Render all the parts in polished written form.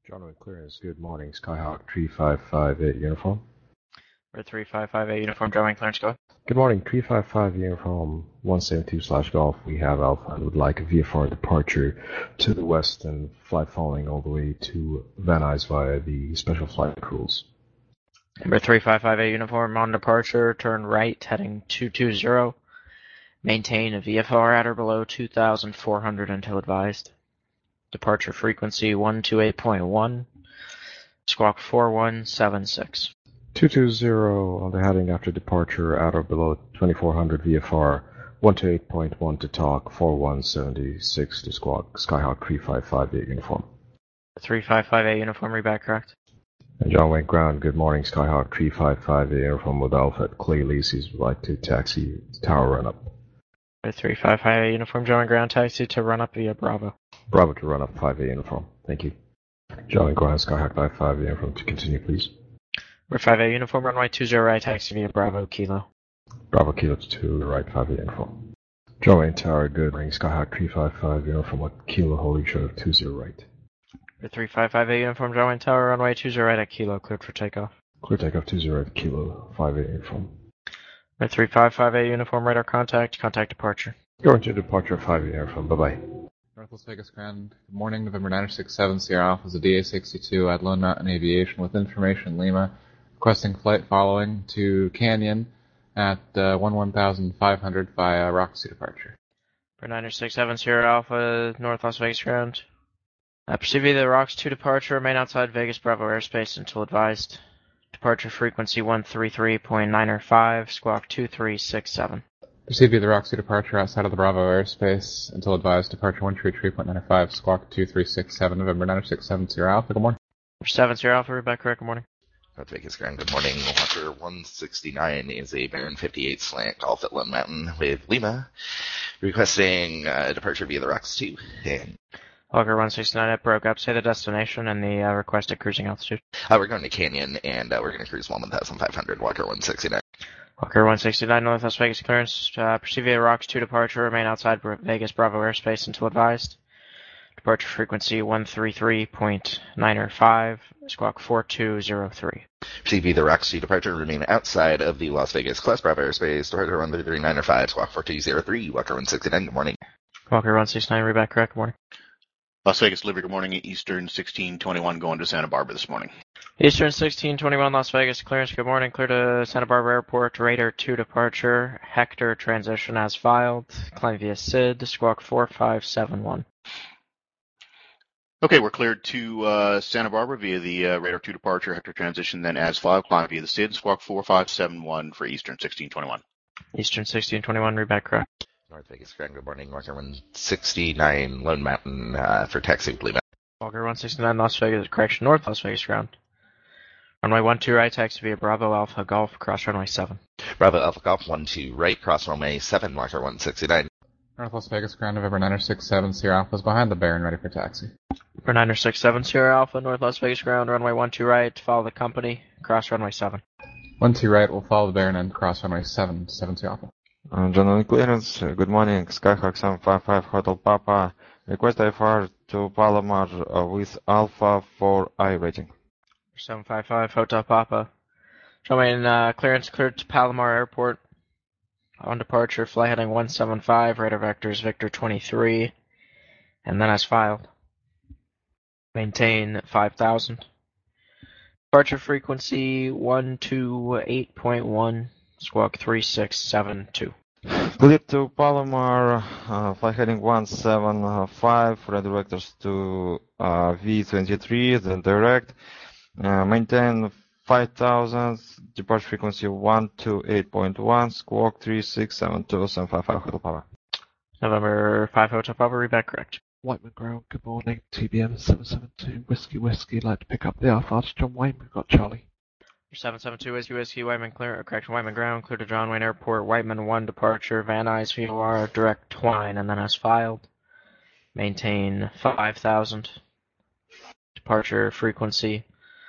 John with clearance. Good morning. Skyhawk 3558 uniform. For 3558 uniform, drawing clearance, go ahead. Good morning. 355 uniform 172/golf. We have Alpha and would like a VFR departure to the west and flight following all the way to Van Nuys via the special flight rules. Number 3558 uniform on departure, turn right, heading 220. Maintain a VFR at or below 2,400 until advised. Departure frequency 128.1, squawk 4176. 220 on the heading after departure at or below 2400 VFR 128.1 to talk 4176 to squawk Skyhawk 3558 uniform. 3558 uniform, read back correct. And John Wayne Ground, good morning. Skyhawk 3558 uniform with Alpha at Clay Lacey's would like to taxi tower run up. 3558 uniform, John ground taxi to run up via Bravo. Bravo to run up 5A uniform. Thank you. John Wayne Ground, Skyhawk 5A uniform to continue, please. We're 5A uniform, runway 20 right, taxi via Bravo Kilo. Bravo Kilo to the right 5A uniform. John Wayne Tower, good morning. Skyhawk 355 uniform with Kilo holding short of 20 right. For 3558 uniform, John Wayne Tower, runway 20 right at Kilo, cleared for takeoff. Clear takeoff 20 right, Kilo 5A uniform. For 3558 uniform, radar contact departure. Going to departure 5A uniform, bye-bye. North Las Vegas Grand, good morning, November 967, Sierra Alpha is a DA-62 at Lone Mountain Aviation with information Lima, requesting flight following to Canyon at 11,500 via Roxy departure. For 967 Sierra Alpha, North Las Vegas Ground. Proceed via the Rox 2 departure, remain outside Vegas Bravo airspace until advised. Departure frequency 133.905, squawk 2367. Proceed via the Roxy departure outside of the Bravo airspace until advised. Departure 133.905, squawk 2367, November 967 Sierra Alpha, good morning. 7 Sierra Alpha, read back correct, good morning. North Vegas Grand, good morning. Walker 169 is a Baron 58 slant golf at Lone Mountain with Lima, requesting departure via the Rox 2. And Walker 169, it broke up. Say the destination and the requested cruising altitude. we're going to Canyon, and we're going to cruise 11,500, Walker 169. Walker 169, North Las Vegas clearance. Proceed via Rox 2 departure, remain outside Vegas Bravo airspace until advised. Departure frequency 133.905, squawk 4203. Proceed via the Rox 2 departure, remain outside of the Las Vegas Class Bravo airspace. Departure 133.905, squawk 4203, Walker 169, good morning. Walker 169, read back correct, good morning. Las Vegas Livery, good morning. Eastern 1621 going to Santa Barbara this morning. Eastern 1621 Las Vegas clearance, good morning. Clear to Santa Barbara Airport, Raider 2 departure, Hector transition as filed, climb via SID, squawk 4571. Okay, we're cleared to Santa Barbara via the Radar 2 departure, Hector transition, then as filed, climb via the SID, squawk 4571 for Eastern 1621. Eastern 1621, read back correct. North Vegas Grand, good morning. Walker 169 Lone Mountain for taxi with Lima. Walker 169 Las Vegas, correction, North Las Vegas ground. Runway 12 right, taxi via Bravo Alpha Golf, cross runway 7. Bravo Alpha Golf 12 right, cross runway 7, Walker 169. North Las Vegas Grand, November 967, Sierra Alpha is behind the Baron, ready for taxi. For 967 Sierra Alpha, North Las Vegas ground, runway 12 right, follow the company, cross runway 7. 12 right will follow the Baron and cross runway 7 Sierra Alpha. General clearance, good morning. Skyhawk 755 Hotel Papa. Request IFR to Palomar with Alpha 4I rating. 755 Hotel Papa. Showing clearance cleared to Palomar Airport. On departure, flight heading 175, radar vectors Victor 23, and then as filed. Maintain 5,000. Departure frequency 128.1, squawk 3672. Clear to Palomar, flight heading 175, radar vectors to V23, then direct. Maintain 5,000, departure frequency 128.1, squawk 3672, 755 Hotel Papa. November 5 Hotel Papa, read back correct. Whiteman Ground, good morning. TBM 772, Whiskey, like to pick up the Alpha to John Wayne, we've got Charlie. 772 Whiskey, Whiteman clear, correction, Whiteman Ground, clear to John Wayne Airport, Whiteman 1 departure, Van Nuys VOR, direct Twine, and then as filed. Maintain 5,000. Departure frequency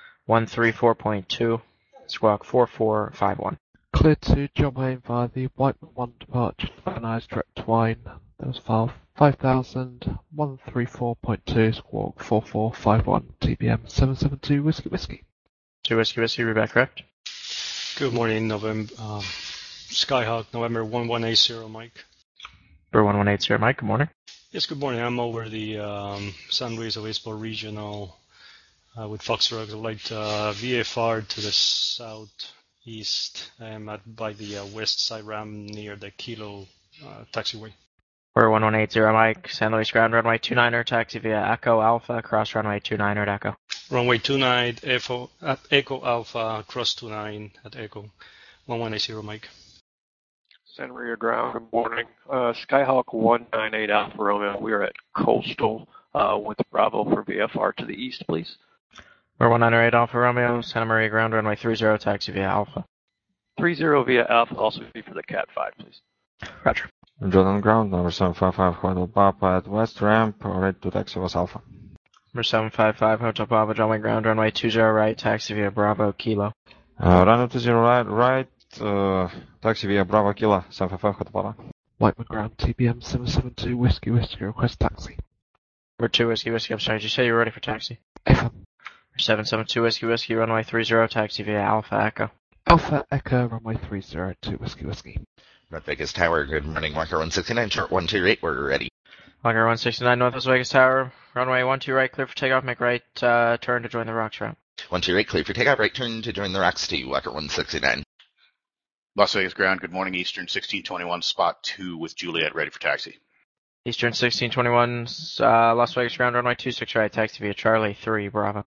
134.2, squawk 4451. Clear to John Wayne via the Whiteman 1 departure, Van Nuys direct Twine, that was file 5000, 134.2, squawk 4451, TBM 772 Whiskey Whiskey. 2 Whiskey Whiskey, read back correct. Good morning, Skyhawk, November 1180, Mike. For 1180, Mike, good morning. Yes, good morning. I'm over the San Luis Obispo Regional with Foxtrot. I'd like VFR to the southeast. I'm by the west side ram near the Kilo taxiway. For 1180, Mike, San Luis ground runway 29er, taxi via Echo Alpha, cross runway 29er at Echo. Runway 29 at Echo Alpha, cross 29 at Echo. 1180, Mike. Santa Maria ground, good morning. Skyhawk 198 Alpha Romeo. We are at Coastal with Bravo for VFR to the east, please. For 198 Alpha Romeo, Santa Maria ground runway 30, taxi via Alpha. 30 via Alpha, also be for the Cat 5, please. Roger. John on ground, number 755 Hotel Papa at West Ramp, ready to taxi was Alpha. Number 755 Hotel Papa, John Wayne ground runway 20 right, taxi via Bravo Kilo. Runway 20 right, taxi via Bravo Kilo, 755 Hotel Papa. Whiteman ground, TBM 772 Whiskey Whiskey, request taxi. Number 2 Whiskey Whiskey, I'm sorry, did you say you were ready for taxi? FM. 772 Whiskey Whiskey, runway 30, taxi via Alpha Echo. Alpha Echo, runway 30 to Whiskey Whiskey. North Vegas Tower, good morning, Walker 169, short 128, we're ready. Walker 169, Northwest Vegas Tower, runway 12 right, clear for takeoff, make right turn to join the Rocks route. 128, clear for takeoff, right turn to join the Rocks to Walker 169. Las Vegas ground, good morning, Eastern 1621, spot 2 with Juliet, ready for taxi. Eastern 1621, Las Vegas ground, runway 26 right, taxi via Charlie 3, Bravo.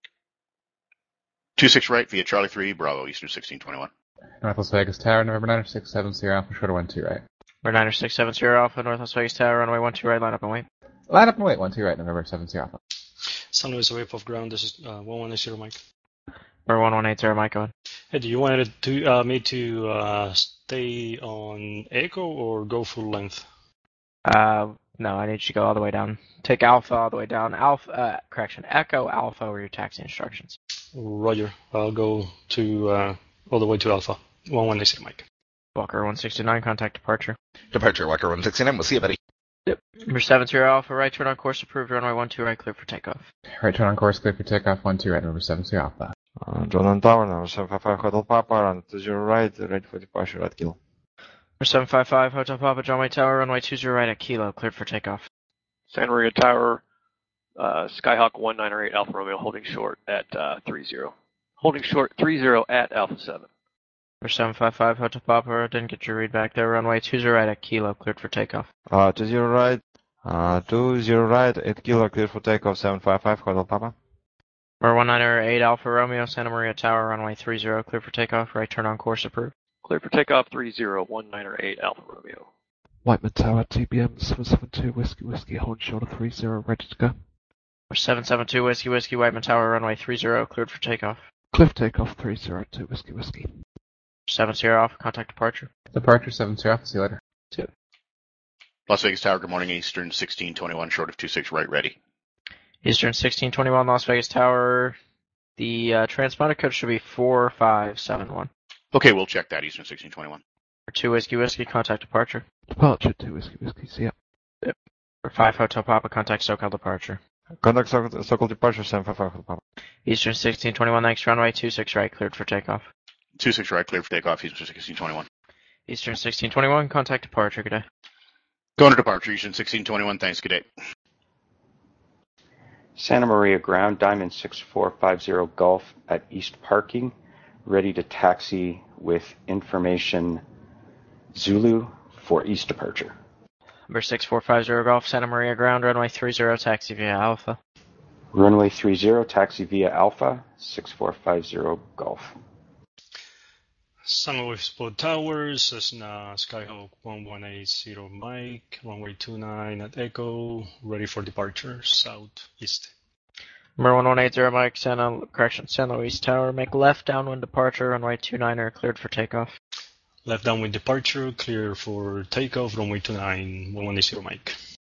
26 right via Charlie 3, Bravo, Eastern 1621. North Las Vegas Tower, November 967 Sierra Alpha, short of 12 right. We're 9670 Alpha, North Las Vegas Tower, runway 12 right, line up and wait. Line up and wait, 12 right, November 7 Sierra Alpha. San Luis Obispo ground, this is 1180, Mike. We're 1180, Mike, go ahead. Hey, do you want me to stay on Echo or go full length? No, I need you to go all the way down. Take Alpha all the way down. Echo Alpha were your taxi instructions. Roger. I'll go to all the way to Alpha. 1180, Mike. Walker 169, contact departure. Departure, Walker 169, we'll see you, buddy. Yep. Number 70 Alpha, right turn on course approved, runway 12 right, clear for takeoff. Right turn on course, clear for takeoff, 12 right, November 7 Sierra Alpha. John on Tower, number 755 Hotel Papa, run 20 right, ready for departure at Kilo. Number 755 Hotel Papa, John Wayne Tower, runway 20 right at Kilo, cleared for takeoff. Santa Maria Tower, Skyhawk 198 Alpha Romeo, holding short at 30. Holding short 30 at Alpha 7. Number 755 Hotel Papa, didn't get your read back there, runway 20 right at Kilo, cleared for takeoff. 20 right, 20 right, at Kilo, clear for takeoff, 755 Hotel Papa. Number 198 Alpha Romeo, Santa Maria Tower, runway 30, clear for takeoff, right turn on course approved. Clear for takeoff 30, 198 Alpha Romeo. Whiteman Tower, TBM 772 Whiskey Whiskey, hold shoulder 30, ready to go. Number 772 Whiskey Whiskey, Whiteman Tower, runway 30, cleared for takeoff. Clear for takeoff 30 to Whiskey Whiskey. 70 Alpha, contact departure. Departure, 7 Sierra Alpha, see you later. 2. Las Vegas Tower, good morning, Eastern 1621, short of 26 right, ready. Eastern 1621 Las Vegas Tower, the transponder code should be 4571. Okay, we'll check that, Eastern 1621. For 2 Whiskey Whiskey, contact departure. Departure to Whiskey Whiskey, see ya. Yep. For 5 Hotel Papa, contact SoCal departure. Contact Sokol departure, 755 Hotel Papa. Eastern 1621 next runway 26 right, cleared for takeoff. 26 right, clear for takeoff, Eastern 1621. Eastern 1621, contact departure, good day. Going to departure, Eastern 1621, thanks, good day. Santa Maria ground, Diamond 6450 Golf at East Parking, ready to taxi with information Zulu for East departure. Number 6450 Golf, Santa Maria ground, runway 30, taxi via Alpha. Runway 30, taxi via Alpha, 6450 Golf. San Luis Obispo Towers, Cessna Skyhawk 1180 Mike, runway 29 at Echo, ready for departure, southeast. Number 1180 Mike, San Luis Tower, make left downwind departure, runway 29er, cleared for takeoff. Left downwind departure, clear for takeoff, runway 29, 1180 Mike.